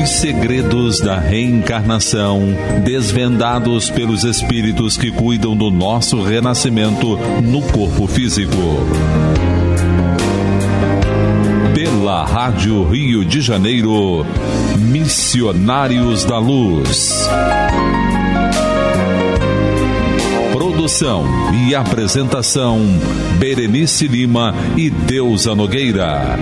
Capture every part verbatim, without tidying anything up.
Os segredos da reencarnação, desvendados pelos espíritos que cuidam do nosso renascimento no corpo físico. Pela Rádio Rio de Janeiro, Missionários da Luz. Produção e apresentação, Berenice Lima e Deusa Nogueira.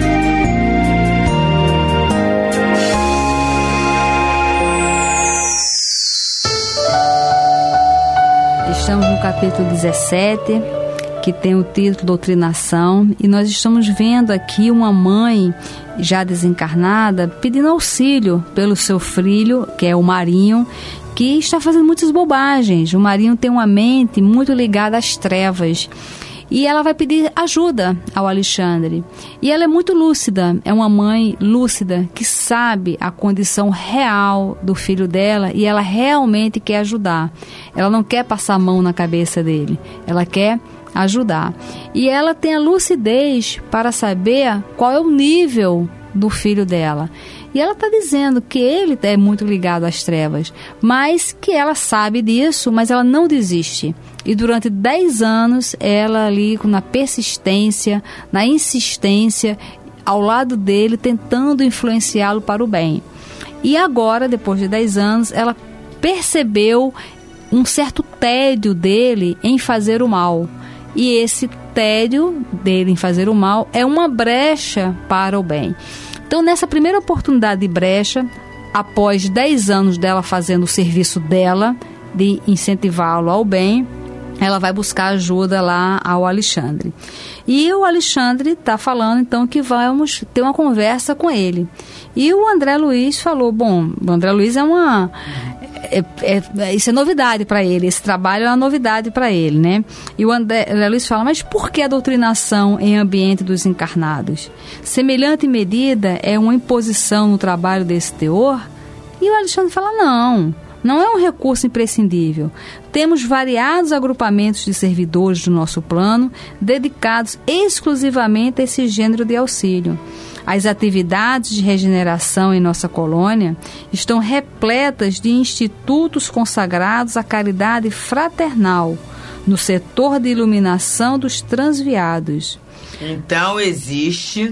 Estamos no capítulo dezessete, que tem o título Doutrinação, e nós estamos vendo aqui uma mãe já desencarnada pedindo auxílio pelo seu filho, que é o Marinho, que está fazendo muitas bobagens. O Marinho tem uma mente muito ligada às trevas. E ela vai pedir ajuda ao Alexandre. E ela é muito lúcida, é uma mãe lúcida que sabe a condição real do filho dela e ela realmente quer ajudar. Ela não quer passar a mão na cabeça dele, ela quer ajudar. E ela tem a lucidez para saber qual é o nível do filho dela. E ela está dizendo que ele é muito ligado às trevas, mas que ela sabe disso, mas ela não desiste. E durante dez anos, ela ali na persistência, na insistência, ao lado dele, tentando influenciá-lo para o bem. E agora, depois de dez anos, ela percebeu um certo tédio dele em fazer o mal. E esse tédio dele em fazer o mal é uma brecha para o bem. Então, nessa primeira oportunidade de brecha, após dez anos dela fazendo o serviço dela, de incentivá-lo ao bem, ela vai buscar ajuda lá ao Alexandre. E o Alexandre está falando, então, que vamos ter uma conversa com ele. E o André Luiz falou, bom, o André Luiz é uma... É, é, isso é novidade para ele, esse trabalho é uma novidade para ele, né? E o André, André Luiz fala, mas por que a doutrinação em ambiente dos encarnados? Semelhante medida é uma imposição no trabalho desse teor? E o Alexandre fala, não, não é um recurso imprescindível. Temos variados agrupamentos de servidores do nosso plano dedicados exclusivamente a esse gênero de auxílio. As atividades de regeneração em nossa colônia estão repletas de institutos consagrados à caridade fraternal, no setor de iluminação dos transviados. Então existe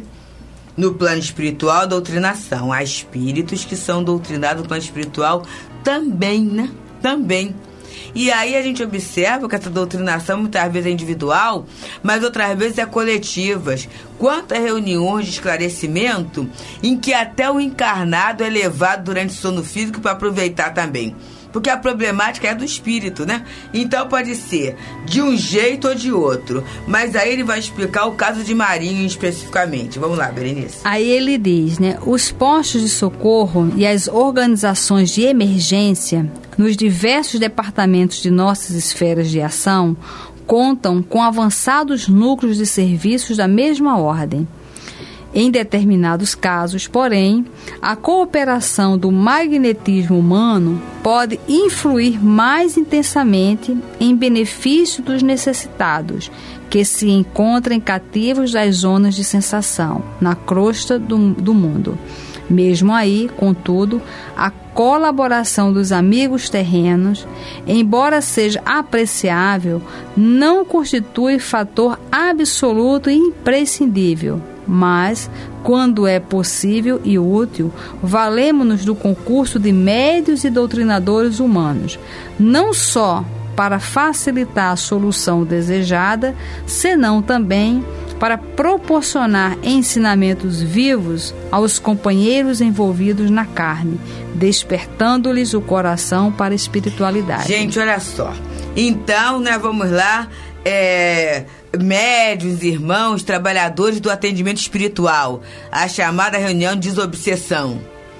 no plano espiritual a doutrinação. Há espíritos que são doutrinados no plano espiritual também, né? Também. E aí a gente observa que essa doutrinação muitas vezes é individual, mas outras vezes é coletivas. Quantas reuniões de esclarecimento em que até o encarnado é levado durante o sono físico para aproveitar também. Porque a problemática é do espírito, né? Então pode ser de um jeito ou de outro. Mas aí ele vai explicar o caso de Marinho especificamente. Vamos lá, Berenice. Aí ele diz, né? Os postos de socorro e as organizações de emergência nos diversos departamentos de nossas esferas de ação contam com avançados núcleos de serviços da mesma ordem. Em determinados casos, porém, a cooperação do magnetismo humano pode influir mais intensamente em benefício dos necessitados, que se encontram cativos das zonas de sensação, na crosta do, do mundo. Mesmo aí, contudo, a colaboração dos amigos terrenos, embora seja apreciável, não constitui fator absoluto e imprescindível. Mas, quando é possível e útil, valemo-nos do concurso de médios e doutrinadores humanos, não só para facilitar a solução desejada, senão também para proporcionar ensinamentos vivos aos companheiros envolvidos na carne, despertando-lhes o coração para a espiritualidade. Gente, olha só. Então, né, vamos lá, é... médiuns, irmãos, trabalhadores do atendimento espiritual, a chamada reunião de desobsessão.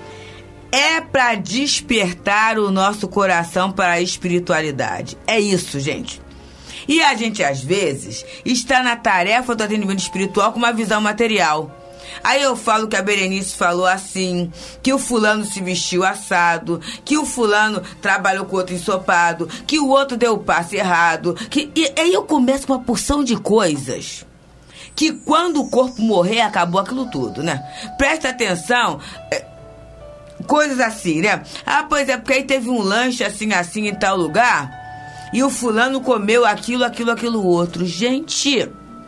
É para despertar o nosso coração para a espiritualidade. É isso, gente. E a gente, às vezes, está na tarefa do atendimento espiritual com uma visão material. Aí eu falo que a Berenice falou assim, que o fulano se vestiu assado, que o fulano trabalhou com outro ensopado, que o outro deu o passe errado. Que... E aí eu começo uma porção de coisas que quando o corpo morrer, acabou aquilo tudo, né? Presta atenção, coisas assim, né? Ah, pois é, porque aí teve um lanche assim, assim, em tal lugar, e o fulano comeu aquilo, aquilo, aquilo outro. Gente,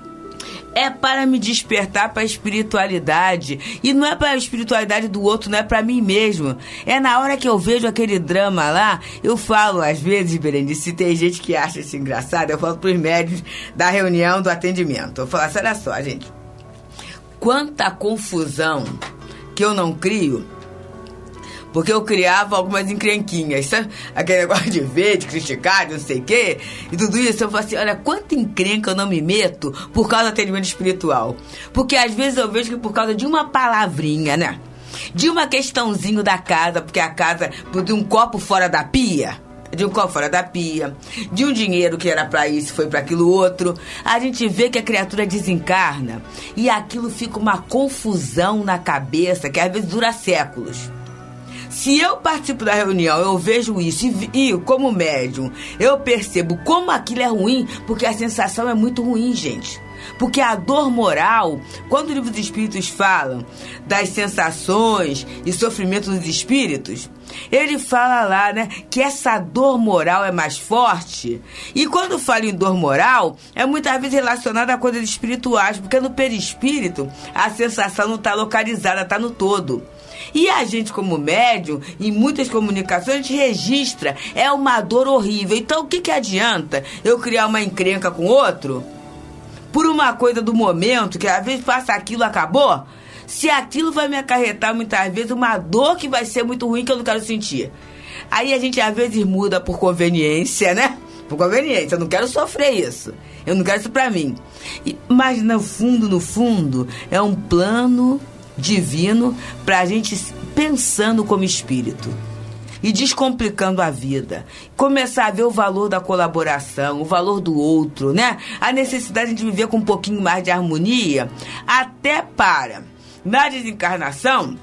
é para me despertar para a espiritualidade. E não é para a espiritualidade do outro, não é para mim mesmo. É na hora que eu vejo aquele drama lá, eu falo, às vezes, Berenice, se tem gente que acha isso engraçado, eu falo para os médios da reunião do atendimento. Eu falo assim, olha só, gente, quanta confusão que eu não crio, porque eu criava algumas encrenquinhas, sabe? Aquele negócio de ver, de criticar, de não sei o quê. E tudo isso, eu falo assim, olha, quanta encrenca eu não me meto por causa do atendimento espiritual. Porque às vezes eu vejo que por causa de uma palavrinha, né? De uma questãozinho da casa, porque a casa, de um copo fora da pia, de um copo fora da pia, de um dinheiro que era pra isso, foi pra aquilo outro, a gente vê que a criatura desencarna e aquilo fica uma confusão na cabeça que às vezes dura séculos. Se eu participo da reunião, eu vejo isso e, e, como médium, eu percebo como aquilo é ruim, porque a sensação é muito ruim, gente. Porque a dor moral, quando o livro dos espíritos falam das sensações e sofrimento dos espíritos, ele fala lá, né, que essa dor moral é mais forte. E quando fala em dor moral, é muitas vezes relacionada a coisas espirituais, porque no perispírito a sensação não está localizada, está no todo. E a gente, como médium, em muitas comunicações, a gente registra. É uma dor horrível. Então, o que, que adianta eu criar uma encrenca com outro? Por uma coisa do momento, que às vezes passa aquilo, acabou? Se aquilo vai me acarretar, muitas vezes, uma dor que vai ser muito ruim, que eu não quero sentir. Aí a gente, às vezes, muda por conveniência, né? Por conveniência. Eu não quero sofrer isso. Eu não quero isso pra mim. E, mas, no fundo, no fundo, é um plano divino para a gente pensando como espírito e descomplicando a vida, começar a ver o valor da colaboração, o valor do outro, né? A necessidade de viver com um pouquinho mais de harmonia, até para, na desencarnação,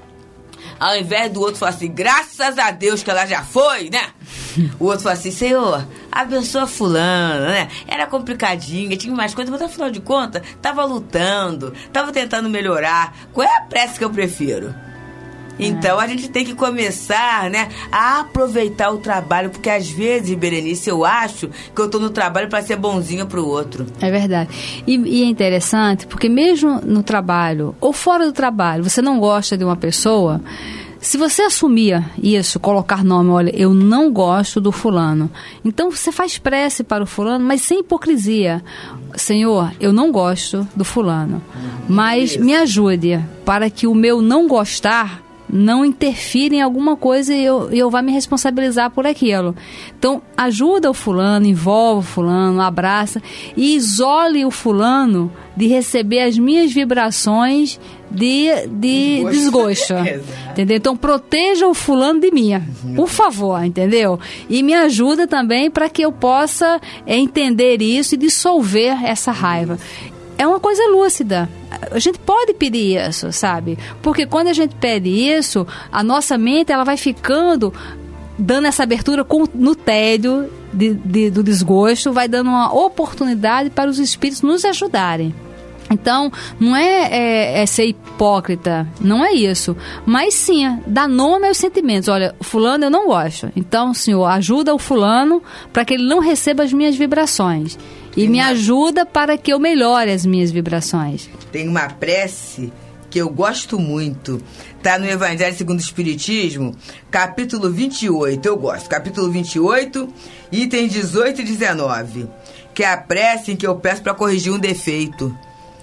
ao invés do outro falar assim, graças a Deus que ela já foi, né? O outro fala assim, Senhor, abençoa fulana, né? Era complicadinha, tinha mais coisas, mas afinal de contas, tava lutando, tava tentando melhorar. Qual é a prece que eu prefiro? Então, a gente tem que começar, né, a aproveitar o trabalho, porque às vezes, Berenice, eu acho que eu tô no trabalho para ser bonzinha pro outro. É verdade. E, e é interessante, porque mesmo no trabalho, ou fora do trabalho, você não gosta de uma pessoa, se você assumir isso, colocar nome, olha, eu não gosto do fulano, então você faz prece para o fulano, mas sem hipocrisia. Senhor, eu não gosto do fulano, mas isso. Me ajude para que o meu não gostar não interfira em alguma coisa e eu, eu vá me responsabilizar por aquilo. Então, ajuda o fulano, envolve o fulano, abraça e isole o fulano de receber as minhas vibrações de, de desgosto. Entendeu? Então, proteja o fulano de mim, por favor, entendeu? E me ajuda também para que eu possa é, entender isso e dissolver essa raiva. É uma coisa lúcida. A gente pode pedir isso, sabe? Porque quando a gente pede isso, a nossa mente ela vai ficando, dando essa abertura com, no tédio de, de, do desgosto, vai dando uma oportunidade para os espíritos nos ajudarem. Então, não é, é, é ser hipócrita, não é isso. Mas sim, é dar nome aos sentimentos. Olha, fulano eu não gosto. Então, Senhor, ajuda o fulano para que ele não receba as minhas vibrações. E Tem me uma... ajuda para que eu melhore as minhas vibrações. Tem uma prece que eu gosto muito. Está no Evangelho segundo o Espiritismo, capítulo vinte e oito. Eu gosto. Capítulo vinte e oito, itens dezoito e dezenove. Que é a prece em que eu peço para corrigir um defeito.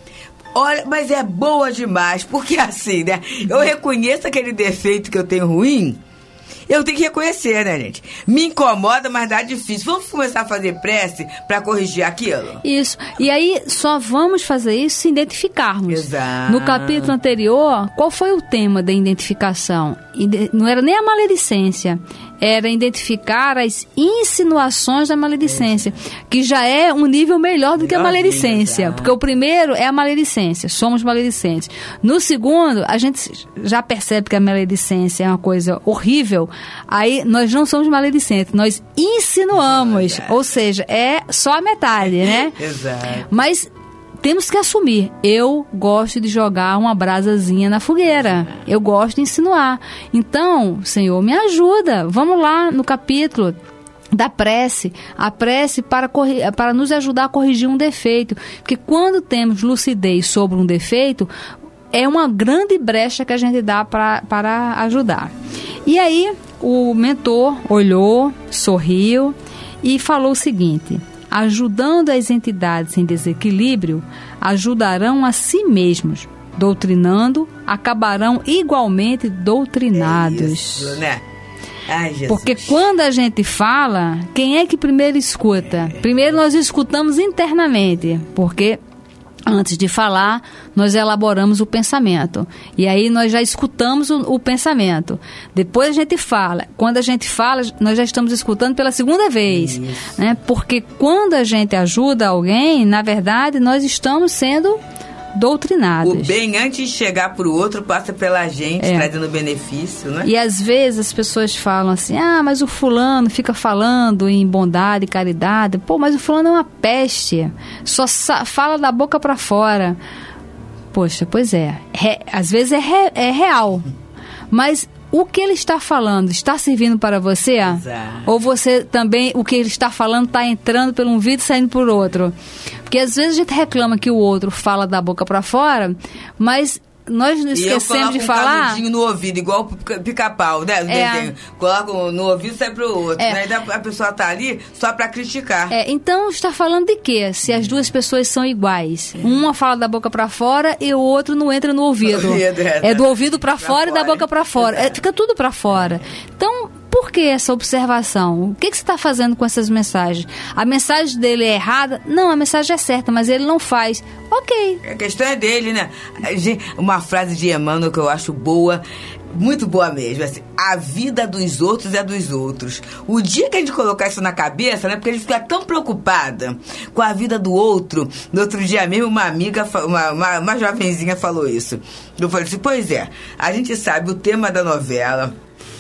Olha, mas é boa demais, porque assim, né? Eu reconheço aquele defeito que eu tenho ruim, eu tenho que reconhecer, né, gente? Me incomoda, mas dá difícil. Vamos começar a fazer prece para corrigir aquilo? Isso. E aí, só vamos fazer isso se identificarmos. Exato. No capítulo anterior, qual foi o tema da identificação? Não era nem a maledicência. Era identificar as insinuações da maledicência, que já é um nível melhor do que a maledicência, porque o primeiro é a maledicência, somos maledicentes. No segundo, a gente já percebe que a maledicência é uma coisa horrível, aí nós não somos maledicentes, nós insinuamos, ou seja, é só a metade, né? Exato. Mas temos que assumir. Eu gosto de jogar uma brasazinha na fogueira. Eu gosto de insinuar. Então, Senhor, me ajuda. Vamos lá no capítulo da prece, a prece para, corri- para nos ajudar a corrigir um defeito, porque quando temos lucidez sobre um defeito, é uma grande brecha que a gente dá pra, para ajudar. E aí o mentor olhou, sorriu e falou o seguinte: ajudando as entidades em desequilíbrio, ajudarão a si mesmos, doutrinando, acabarão igualmente doutrinados. É isso, né? Ai, Jesus. Porque quando a gente fala, quem é que primeiro escuta? Primeiro nós escutamos internamente, porque antes de falar, nós elaboramos o pensamento. E aí nós já escutamos o, o pensamento. Depois a gente fala. Quando a gente fala, nós já estamos escutando pela segunda vez. Né? Porque quando a gente ajuda alguém, na verdade, nós estamos sendo doutrinados. O bem, antes de chegar para o outro, passa pela gente, é. trazendo benefício, né? E às vezes as pessoas falam assim: ah, mas o fulano fica falando em bondade e caridade. Pô, mas o fulano é uma peste, só sa- fala da boca para fora. Poxa, pois é, Re- às vezes é, re- é real, mas o que ele está falando está servindo para você? Exato. Ou você também, o que ele está falando está entrando por um ouvido e saindo por outro? Porque às vezes a gente reclama que o outro fala da boca para fora, mas nós não esquecemos de um falar. canudinho no ouvido, igual o pica-pau, né? É. Coloca no ouvido e sai pro outro. É. Né? Então a pessoa tá ali só para criticar. É, então está falando de quê? Se as duas pessoas são iguais. Uma fala da boca para fora e o outro não entra no ouvido. No ouvido, é, é do ouvido para fora, fora e da boca para fora. É, fica tudo para fora. Então, por que essa observação? O que, que você está fazendo com essas mensagens? A mensagem dele é errada? Não, a mensagem é certa, mas ele não faz. Ok. A questão é dele, né? Uma frase de Emmanuel que eu acho boa, muito boa mesmo, assim: a vida dos outros é dos outros. O dia que a gente colocar isso na cabeça, né? Porque a gente fica tão preocupada com a vida do outro. No outro dia mesmo, uma amiga, uma, uma, uma jovenzinha falou isso. Eu falei assim: pois é, a gente sabe o tema da novela,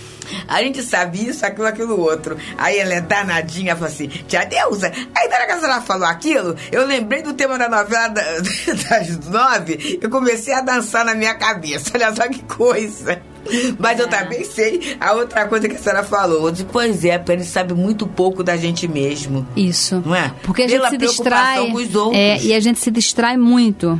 a gente sabe isso, aquilo, aquilo outro. Aí ela é danadinha, falou assim: tia Deusa, aí na hora que a senhora falou aquilo, eu lembrei do tema da novela da, das nove, eu comecei a dançar na minha cabeça. Olha só que coisa. Mas eu também sei a outra coisa que a senhora falou. Eu disse: pois é, porque a gente sabe muito pouco da gente mesmo. Isso. Não é? Porque a gente Pela se preocupação distrai. com os outros. É, e a gente se distrai muito.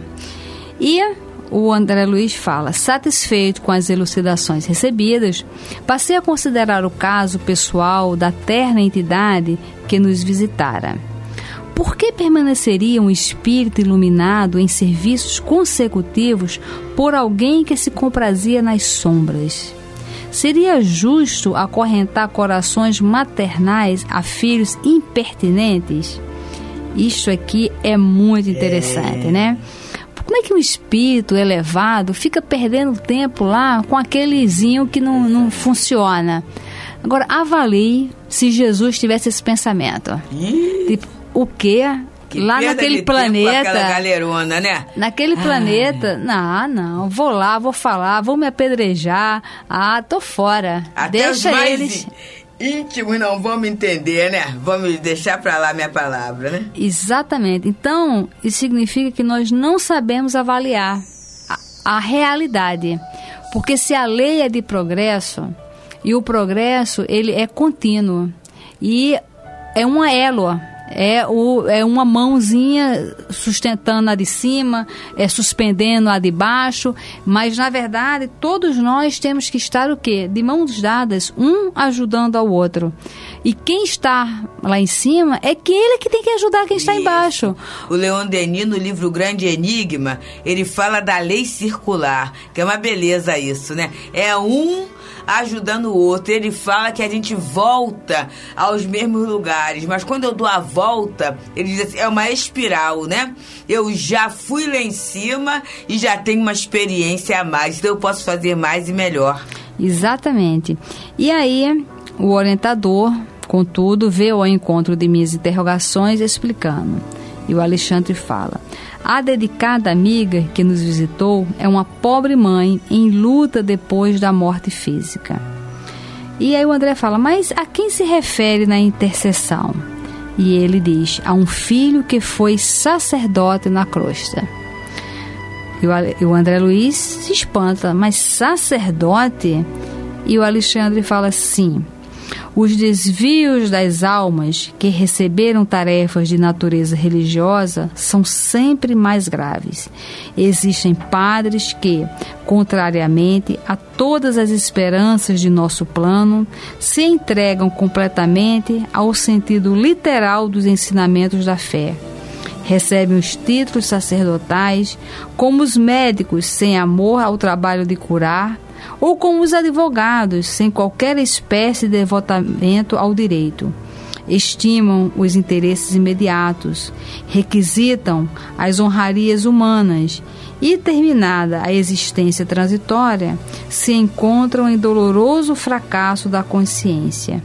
E o André Luiz fala: satisfeito com as elucidações recebidas, passei a considerar o caso pessoal da terna entidade que nos visitara. Por que permaneceria um espírito iluminado em serviços consecutivos por alguém que se comprazia nas sombras? Seria justo acorrentar corações maternais a filhos impertinentes? Isto aqui é muito interessante, é. né? Como é que um espírito elevado fica perdendo tempo lá com aquelezinho que não, não funciona? Agora, avalie se Jesus tivesse esse pensamento. Tipo, o quê? Que lá naquele planeta, aquela galerona, né? Naquele ah. planeta, não, não, vou lá, vou falar, vou me apedrejar, ah, tô fora. Até deixa os mais eles íntimos não vão me entender, né? Vamos deixar pra lá minha palavra, né? Exatamente. Então, isso significa que nós não sabemos avaliar a, a realidade, porque se a lei é de progresso, e o progresso ele é contínuo, e é uma elo. É, o, é uma mãozinha sustentando a de cima, é suspendendo a de baixo, mas na verdade todos nós temos que estar o quê? De mãos dadas, um ajudando ao outro. E quem está lá em cima é que ele que tem que ajudar quem está Isso. embaixo. O Leon Denis, no livro Grande Enigma, ele fala da lei circular, que é uma beleza isso, né? É um ajudando o outro. Ele fala que a gente volta aos mesmos lugares, mas quando eu dou a volta, ele diz assim, é uma espiral, né? Eu já fui lá em cima e já tenho uma experiência a mais, então eu posso fazer mais e melhor. Exatamente. E aí, o orientador, contudo, veio ao encontro de minhas interrogações explicando. E o Alexandre fala: a dedicada amiga que nos visitou é uma pobre mãe em luta depois da morte física. E aí o André fala: mas a quem se refere na intercessão? E ele diz: há um filho que foi sacerdote na crosta. E o André Luiz se espanta: mas sacerdote? E o Alexandre fala assim: os desvios das almas que receberam tarefas de natureza religiosa são sempre mais graves. Existem padres que, contrariamente a todas as esperanças de nosso plano, se entregam completamente ao sentido literal dos ensinamentos da fé. Recebem os títulos sacerdotais como os médicos sem amor ao trabalho de curar, ou como os advogados, sem qualquer espécie de devotamento ao direito. Estimam os interesses imediatos, requisitam as honrarias humanas e, terminada a existência transitória, se encontram em doloroso fracasso da consciência.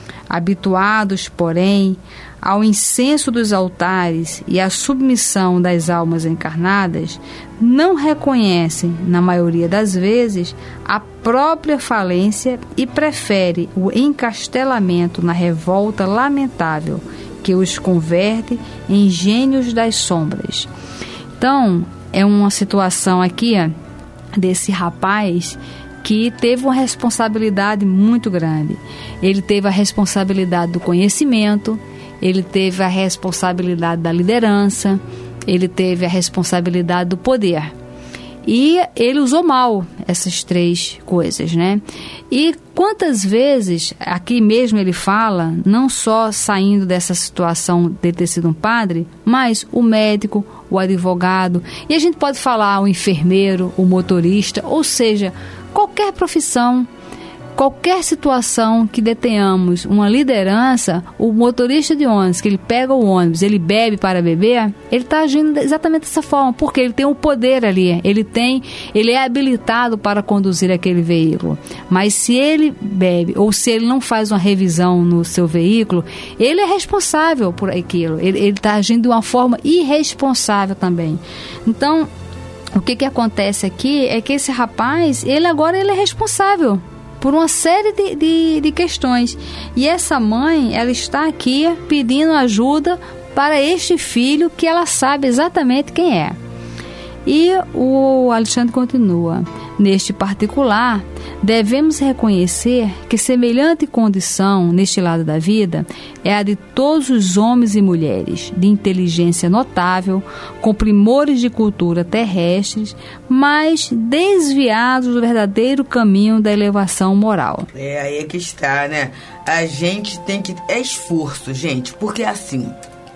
Habituados, porém, ao incenso dos altares e à submissão das almas encarnadas, não reconhecem, na maioria das vezes, a própria falência e preferem o encastelamento na revolta lamentável que os converte em gênios das sombras. Então, é uma situação aqui ó, desse rapaz que teve uma responsabilidade muito grande. Ele teve a responsabilidade do conhecimento, ele teve a responsabilidade da liderança, ele teve a responsabilidade do poder. E ele usou mal essas três coisas, né? E quantas vezes, aqui mesmo ele fala, não só saindo dessa situação de ter sido um padre, mas o médico, o advogado, e a gente pode falar o enfermeiro, o motorista, ou seja, qualquer profissão, qualquer situação que detenhamos uma liderança, o motorista de ônibus, que ele pega o ônibus, ele bebe para beber, ele está agindo exatamente dessa forma, porque ele tem o poder ali, ele tem, ele é habilitado para conduzir aquele veículo. Mas se ele bebe, ou se ele não faz uma revisão no seu veículo, ele é responsável por aquilo, ele está agindo de uma forma irresponsável também. Então, o que que acontece aqui é que esse rapaz, ele agora ele é responsável por uma série de, de, de questões. E essa mãe, ela está aqui pedindo ajuda para este filho que ela sabe exatamente quem é. E o Alexandre continua: neste particular, devemos reconhecer que semelhante condição neste lado da vida é a de todos os homens e mulheres de inteligência notável, com primores de cultura terrestres, mas desviados do verdadeiro caminho da elevação moral. É aí é que está, né? A gente tem que... É esforço, gente, porque assim,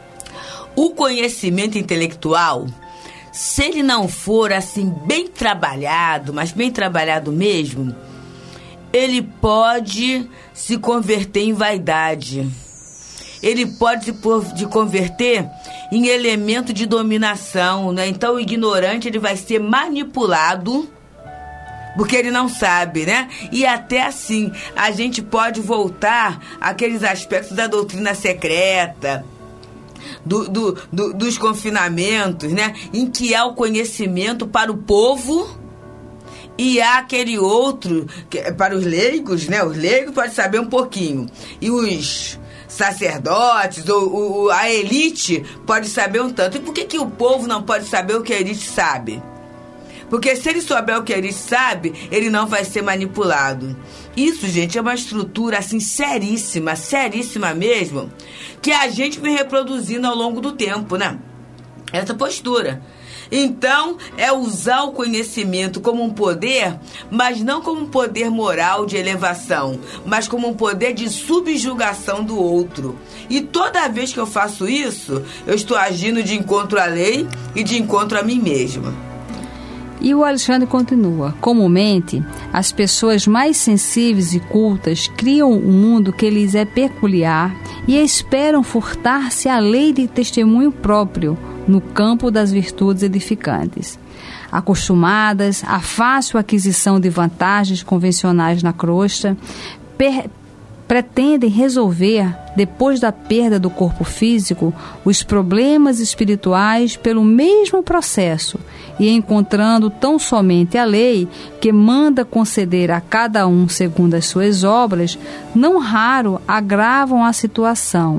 o conhecimento intelectual, se ele não for assim bem trabalhado, mas bem trabalhado mesmo, ele pode se converter em vaidade. Ele pode se converter em elemento de dominação, né? Então o ignorante ele vai ser manipulado porque ele não sabe, né? E até assim, a gente pode voltar àqueles aspectos da doutrina secreta, Do, do, do, dos confinamentos, né? Em que há o conhecimento para o povo e há aquele outro que, para os leigos, né? Os leigos podem saber um pouquinho e os sacerdotes ou, ou a elite pode saber um tanto. E por que, que o povo não pode saber o que a elite sabe? Porque se ele souber o que a elite sabe, ele não vai ser manipulado. Isso, gente, é uma estrutura assim seríssima, seríssima mesmo, que a gente vem reproduzindo ao longo do tempo, né? Essa postura. Então, é usar o conhecimento como um poder, mas não como um poder moral de elevação, mas como um poder de subjugação do outro. E toda vez que eu faço isso, eu estou agindo de encontro à lei e de encontro a mim mesma. E o Alexandre continua: comumente, as pessoas mais sensíveis e cultas criam um mundo que lhes é peculiar e esperam furtar-se à lei de testemunho próprio no campo das virtudes edificantes. Acostumadas à fácil aquisição de vantagens convencionais na crosta, per- pretendem resolver, depois da perda do corpo físico, os problemas espirituais pelo mesmo processo e encontrando tão somente a lei, que manda conceder a cada um segundo as suas obras, não raro agravam a situação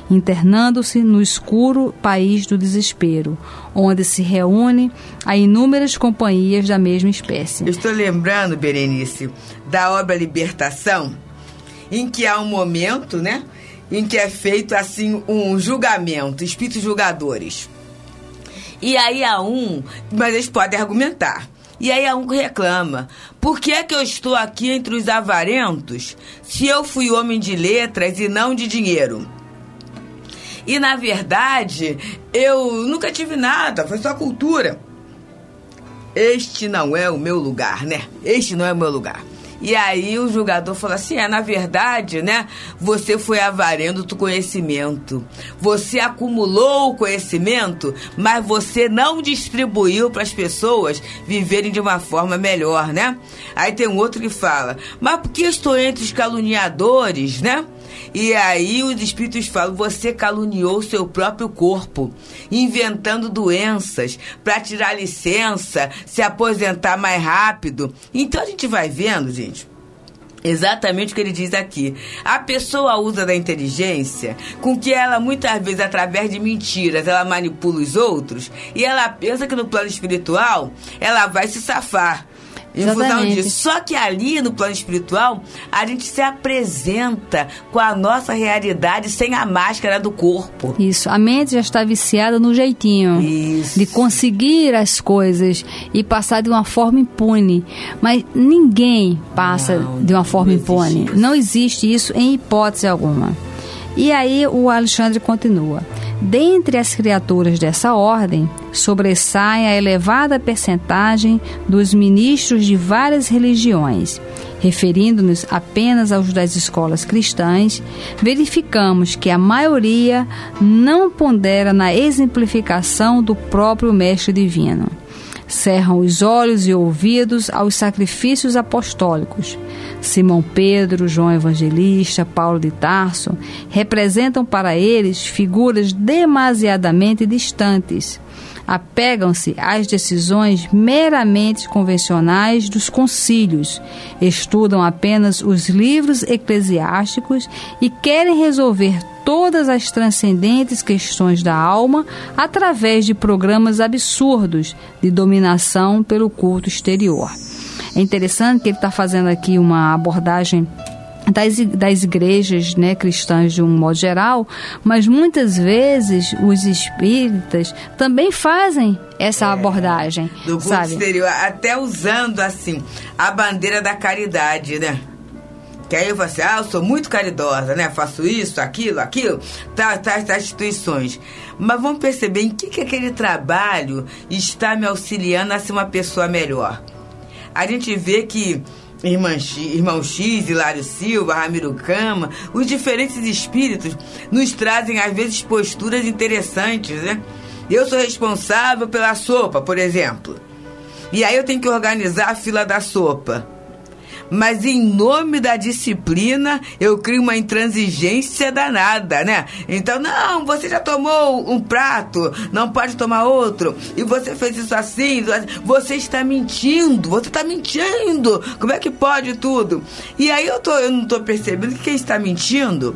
internando-se no escuro país do desespero, onde se reúnem a inúmeras companhias da mesma espécie. Eu estou lembrando, Berenice, da obra Libertação, em que há um momento, né, em que é feito assim um julgamento, espíritos julgadores. E aí há um, mas eles podem argumentar. E aí há um que reclama. Por que é que eu estou aqui entre os avarentos se eu fui homem de letras e não de dinheiro? E, na verdade, eu nunca tive nada, foi só cultura. Este não é o meu lugar, né? Este não é o meu lugar. E aí o julgador falou assim, é, na verdade, né, você foi avarento do conhecimento. Você acumulou o conhecimento, mas você não distribuiu para as pessoas viverem de uma forma melhor, né? Aí tem um outro que fala, mas por que estou entre os caluniadores, né? E aí os espíritos falam, você caluniou seu próprio corpo, inventando doenças para tirar licença, se aposentar mais rápido. Então a gente vai vendo, gente, exatamente o que ele diz aqui. A pessoa usa da inteligência com que ela, muitas vezes, através de mentiras, ela manipula os outros e ela pensa que no plano espiritual ela vai se safar. Em função disso. Só que ali no plano espiritual a gente se apresenta com a nossa realidade sem a máscara do corpo. Isso, a mente já está viciada no jeitinho Isso. de conseguir as coisas e passar de uma forma impune. Mas ninguém passa não, de uma forma não impune. Existe não existe isso em hipótese alguma. E aí o Alexandre continua. Dentre as criaturas dessa ordem, sobressai a elevada percentagem dos ministros de várias religiões. Referindo-nos apenas aos das escolas cristãs, verificamos que a maioria não pondera na exemplificação do próprio Mestre Divino. Cerram os olhos e ouvidos aos sacrifícios apostólicos. Simão Pedro, João Evangelista, Paulo de Tarso representam para eles figuras demasiadamente distantes. Apegam-se às decisões meramente convencionais dos concílios, estudam apenas os livros eclesiásticos e querem resolver todas as transcendentes questões da alma através de programas absurdos de dominação pelo culto exterior. É interessante que ele está fazendo aqui uma abordagem Das, das igrejas, né, cristãs de um modo geral, mas muitas vezes os espíritas também fazem essa é, abordagem. Do culto sabe? exterior, até usando assim a bandeira da caridade, né? Que aí eu falo assim, ah, eu sou muito caridosa, né? Faço isso, aquilo, aquilo, tais, tais, tais instituições. Mas vamos perceber em que, que aquele trabalho está me auxiliando a ser uma pessoa melhor. A gente vê que Irmã X, Irmão X, Hilário Silva, Ramiro Cama, os diferentes espíritos nos trazem às vezes posturas interessantes, né? Eu sou responsável pela sopa, por exemplo. E aí eu tenho que organizar a fila da sopa. Mas em nome da disciplina eu crio uma intransigência danada, né? Então, não, você já tomou um prato, não pode tomar outro, e você fez isso assim, você está mentindo, você está mentindo, como é que pode tudo? E aí eu, tô, eu não estou percebendo que quem está mentindo,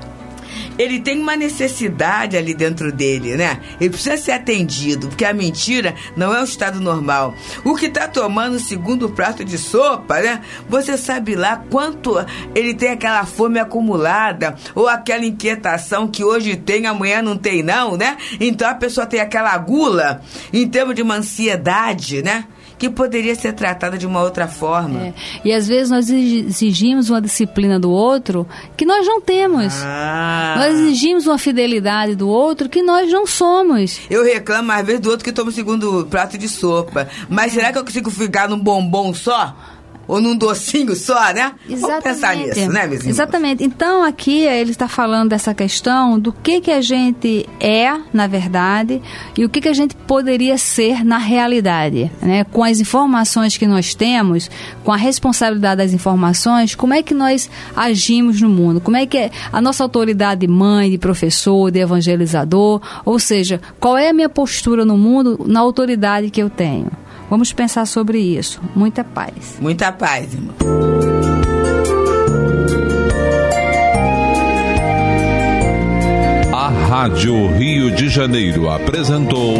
ele tem uma necessidade ali dentro dele, né? Ele precisa ser atendido, porque a mentira não é o estado normal. O que está tomando o segundo prato de sopa, né? Você sabe lá quanto ele tem aquela fome acumulada, ou aquela inquietação que hoje tem, amanhã não tem não, né? Então a pessoa tem aquela gula, em termos de uma ansiedade, né? Que poderia ser tratada de uma outra forma. É. E às vezes nós exigimos uma disciplina do outro que nós não temos. Ah. Nós exigimos uma fidelidade do outro que nós não somos. Eu reclamo às vezes do outro que toma o segundo prato de sopa. Mas será que eu consigo ficar num bombom só? Ou num docinho só, né? Exatamente. Vamos pensar nisso, né, meus irmãos? Exatamente. Então, aqui ele está falando dessa questão do que, que a gente é, na verdade, e o que, que a gente poderia ser na realidade, né? Com as informações que nós temos, com a responsabilidade das informações, como é que nós agimos no mundo? Como é que é a nossa autoridade de mãe, de professor, de evangelizador? Ou seja, qual é a minha postura no mundo, na autoridade que eu tenho? Vamos pensar sobre isso. Muita paz. Muita paz, irmão. A Rádio Rio de Janeiro apresentou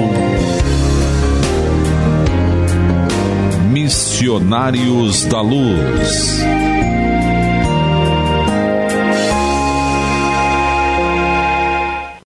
Missionários da Luz.